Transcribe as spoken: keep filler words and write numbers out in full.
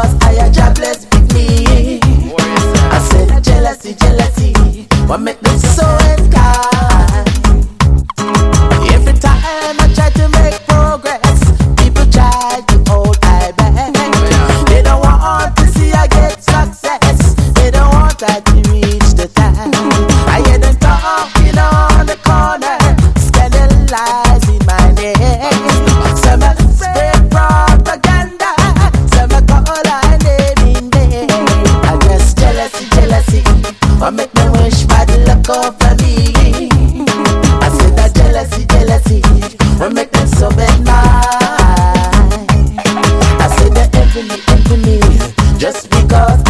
cause I am jobless with me. I said jealousy, jealousy, what make them so unkind? Every time I try to make progress, people try to hold I back. They don't want to see I get success. They don't want I to reach the time. I hear them talking on the corner, spelling lies in my name. Some a spread propaganda, some a call I name in vain. I just jealousy, jealousy, what make me wish bad luck over me. I said that jealousy, jealousy, what make them so bad mine. I said that envy me, envy me, just because